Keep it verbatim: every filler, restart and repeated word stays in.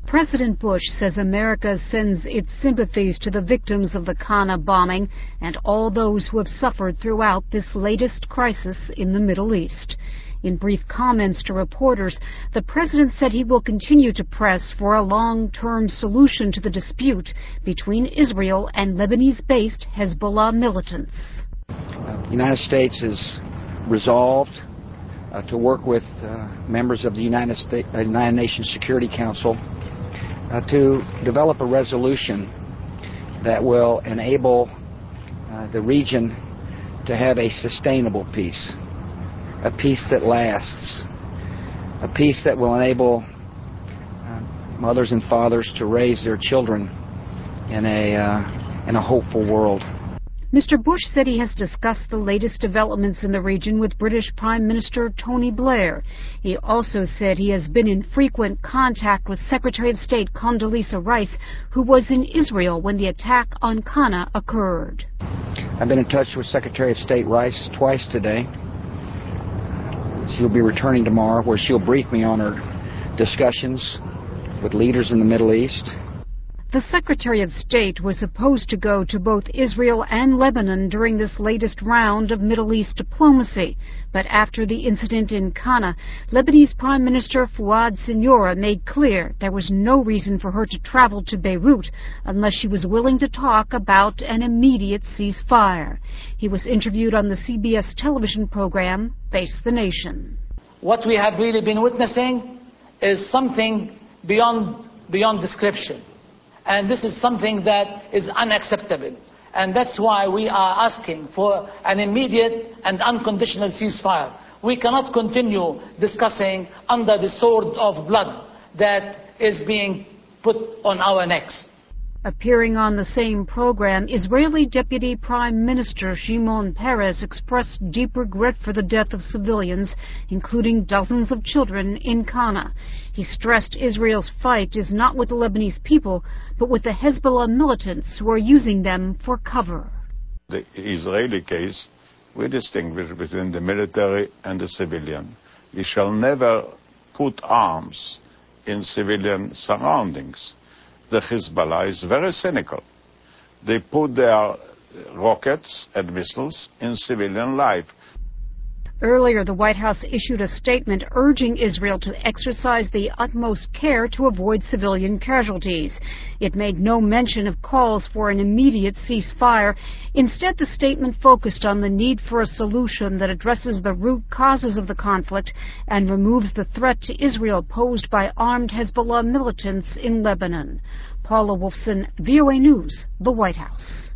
President Bush says America sends its sympathies to the victims of the Qana bombing and all those who have suffered throughout this latest crisis in the Middle East. In brief comments to reporters, the president said he will continue to press for a long-term solution to the dispute between Israel and Lebanese-based Hezbollah militants. Uh, the United States is resolved uh, to work with uh, members of the United, States, uh, United Nations Security Council Uh, to develop a resolution that will enable uh, the region to have a sustainable peace, a peace that lasts, a peace that will enable uh, mothers and fathers to raise their children in a, uh, in a hopeful world. Mister Bush said he has discussed the latest developments in the region with British Prime Minister Tony Blair. He also said he has been in frequent contact with Secretary of State Condoleezza Rice, who was in Israel when the attack on Qana occurred. I've been in touch with Secretary of State Rice twice today. She'll be returning tomorrow, where she'll brief me on her discussions with leaders in the Middle East. The Secretary of State was supposed to go to both Israel and Lebanon during this latest round of Middle East diplomacy. But after the incident in Qana, Lebanese Prime Minister Fouad Siniora made clear there was no reason for her to travel to Beirut unless she was willing to talk about an immediate ceasefire. He was interviewed on the C B S television program Face the Nation. What we have really been witnessing is something beyond, beyond description. And this is something that is unacceptable. And that's why we are asking for an immediate and unconditional ceasefire. We cannot continue discussing under the sword of blood that is being put on our necks. Appearing on the same program, Israeli Deputy Prime Minister Shimon Peres expressed deep regret for the death of civilians, including dozens of children in Qana. He stressed Israel's fight is not with the Lebanese people, but with the Hezbollah militants who are using them for cover. The Israeli case, we distinguish between the military and the civilian. We shall never put arms in civilian surroundings. The Hezbollah is very cynical. They put their rockets and missiles in civilian life. Earlier, the White House issued a statement urging Israel to exercise the utmost care to avoid civilian casualties. It made no mention of calls for an immediate ceasefire. Instead, the statement focused on the need for a solution that addresses the root causes of the conflict and removes the threat to Israel posed by armed Hezbollah militants in Lebanon. Paula Wolfson, V O A News, the White House.